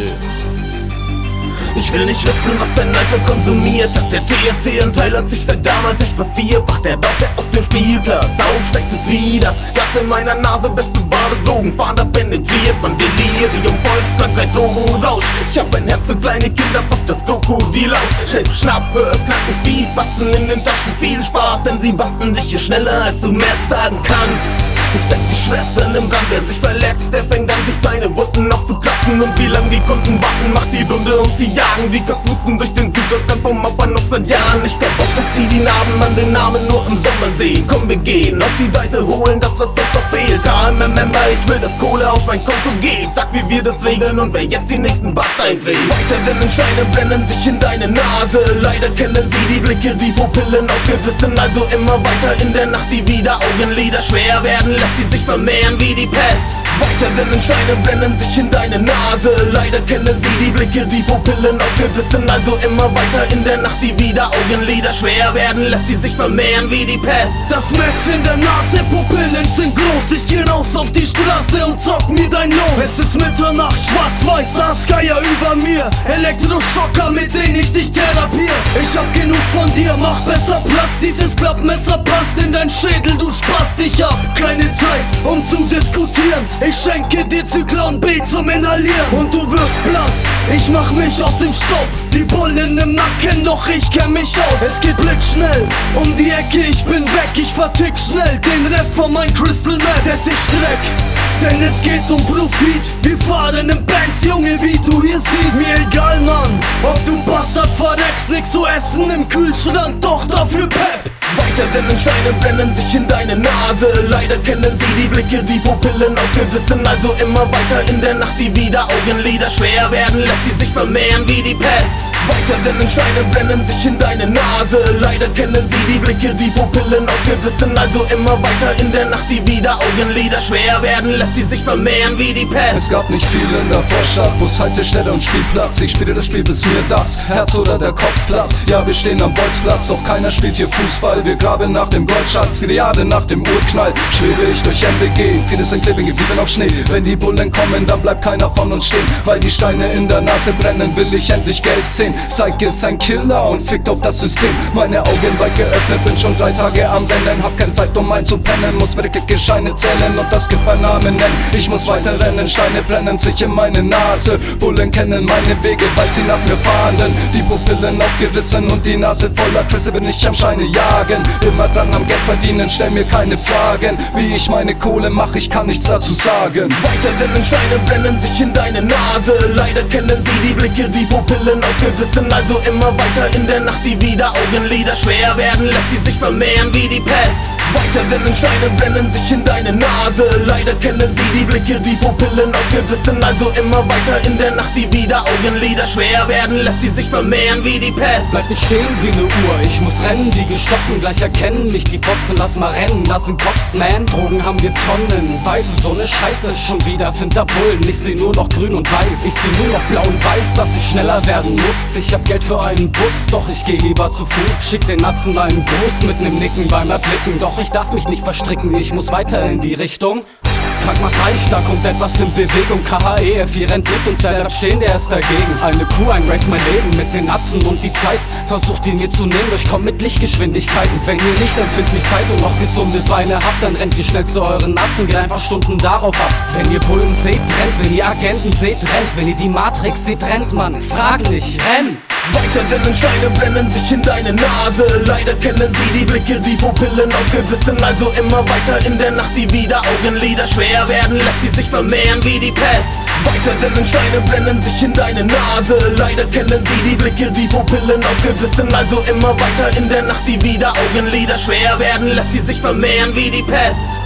Ich will nicht wissen, was dein Alter konsumiert hat. Der THC-Anteil hat sich seit damals echt vervierfacht. Der Dauert auf dem Spielplatz, aufsteigt es wie das Gas in meiner Nase, beste wahre Drogen. Fahnder penetriert, man Delirium, Volkskrankheit, Drogen und Rausch. Ich hab ein Herz für kleine Kinder, pack das Krokodil aus. Schnipp, schnapp, es knacken, Speedbatzen in den Taschen. Viel Spaß, denn sie basteln dich hier schneller, als du mehr sagen kannst. Ich setz die Schwestern im Brand, wer sich verletzt, der fängt an, sich seine Wunden aufzukratzen. Und wie lang die Kunden warten, macht die Dunde und sie jagen die Kapuzen durch den Südostland vom Mappa noch seit Jahren. Ich glaub auch, dass sie die Narben an den Namen nur im Sommer sehen. Komm, wir gehen auf die Weise, holen das, was sonst noch fehlt. KMM-Member, ich will, dass Kohle auf mein Konto geht. Sag, wie wir das regeln und wer jetzt die nächsten Bugs einträgt. Weiter denn Steine brennen sich in deine Nase. Leider kennen sie die Blicke, die Pupillen aufgerissen. Also immer weiter in der Nacht, die wieder Augenlider schwer werden. Lässt sie sich vermehren wie die Pest. Weiter denn Steine brennen sich in deine Nase. Leider kennen sie die Blicke, die Pupillen aufgerissen. Also immer weiter in der Nacht, die wieder Augenlider schwer werden. Lässt sie sich vermehren wie die Pest. Das Meth in der Nase, Pupillen sind groß. Ich geh raus auf die Straße und zock mir dein Lohn. Es ist Mitternacht, schwarz-weiß, Askeier über mir. Elektroschocker, mit denen ich dich therapier. Ich hab genug von dir, mach besser Platz. Dieses Klappmesser passt in dein Schädel, du spast dich ab. Keine Zeit, um zu diskutieren. Ich schenke dir Zyklon B zum Inhalieren. Und du wirst blass, ich mach mich aus dem Staub. Die Bullen im Nacken, doch ich kenn mich aus. Es geht blitzschnell, um die Ecke, ich bin weg. Ich vertick schnell den Rest von mein Crystal Meth. Es ist Streck, denn es geht um Profit. Wir fahren im Benz, Junge, wie du hier siehst. Mir egal, Mann, ob du Bastard verreckst. Nix zu essen im Kühlschrank, doch dafür Pep. Weiter denn Steine brennen sich in deine Nase. Leider kennen sie die Blicke, die Pupillen aufgerissen. Also immer weiter in der Nacht, die wieder Augenlider schwer werden. Lässt sie sich vermehren wie die Pest. Weiter denn Steine brennen sich in deine Nase. Leider kennen sie die Blicke, die Pupillen aufgerissen. Also immer weiter in der Nacht, die wieder Augenlider schwer werden. Lässt sie sich vermehren wie die Pest. Es gab nicht viel in der Vorstadt, Bushaltestelle und Spielplatz. Ich spiele das Spiel, bis mir das Herz oder der Kopf platzt. Ja, wir stehen am Bolzplatz, doch keiner spielt hier Fußball. Wir graben nach dem Goldschatz, viele Jahre nach dem Urknall. Schwebe ich durch MWG, viele sind kleben geblieben auf Schnee. Wenn die Bullen kommen, dann bleibt keiner von uns stehen. Weil die Steine in der Nase brennen, will ich endlich Geld sehen. Psyche ist ein Killer und fickt auf das System. Meine Augen weit geöffnet, bin schon 3 Tage am Rennen. Hab keine Zeit, um einzupennen, muss wirklich Scheine zählen und das gibt mein Namen nennen. Ich muss weiter rennen, Steine brennen sich in meine Nase. Bullen kennen meine Wege, weil sie nach mir fahren. Die Pupillen aufgerissen und die Nase voller Krisse, bin ich am Scheine jagen. Immer dran am Geld verdienen, stell mir keine Fragen. Wie ich meine Kohle mache, ich kann nichts dazu sagen. Weiter denn Steine brennen sich in deine Nase. Leider kennen sie die Blicke, die Pupillen aufgerissen. Also immer weiter in der Nacht, die wieder Augenlider schwer werden. Lässt sie sich vermehren wie die Pest. Weiter denn Steine brennen sich in deine Nase. Leider kennen sie die Blicke, die Pupillen aufgerissen. Also immer weiter in der Nacht, die wieder Augenlider schwer werden. Lässt sie sich vermehren wie die Pest. Bleib nicht stehen wie ne Uhr, ich muss rennen, wie gestochen, gleich erkennen mich die Fotzen, lass mal rennen, das sind Cops, man. Drogen haben wir tonnenweise, so ne Scheiße, schon wieder sind da Bullen. Ich seh nur noch grün und weiß, ich seh nur noch blau und weiß, dass ich schneller werden muss. Ich hab Geld für einen Bus, doch ich geh lieber zu Fuß. Schick den Natzen einen Gruß mit nem Nicken beim Erblicken. Doch ich darf mich nicht verstricken, ich muss weiter in die Richtung. Frank macht reich, da kommt etwas in Bewegung. KHE, F4 rennt mit uns, wer bleibt stehen, der ist dagegen. Eine Kuh, ein Race, mein Leben mit den Atzen und die Zeit. Versucht ihn mir zu nehmen, ich komm mit Lichtgeschwindigkeit. Wenn ihr nicht empfindlich seid und noch gesunde Beine habt, dann rennt ihr schnell zu euren Atzen, geht einfach Stunden darauf ab. Wenn ihr Bullen seht, rennt, wenn ihr Agenten seht, rennt. Wenn ihr die Matrix seht, rennt man, frag nicht, renn! Weiter denn Steine brennen sich in deine Nase. Leider kennen sie die Blicke, die Pupillen aufgerissen. Also immer weiter in der Nacht, die wieder Augenlider schwer werden. Lässt sie sich vermehren wie die Pest. Weiter denn Steine brennen sich in deine Nase. Leider kennen sie die Blicke, die Pupillen aufgerissen. Also immer weiter in der Nacht, die wieder Augenlider schwer werden. Lässt sie sich vermehren wie die Pest.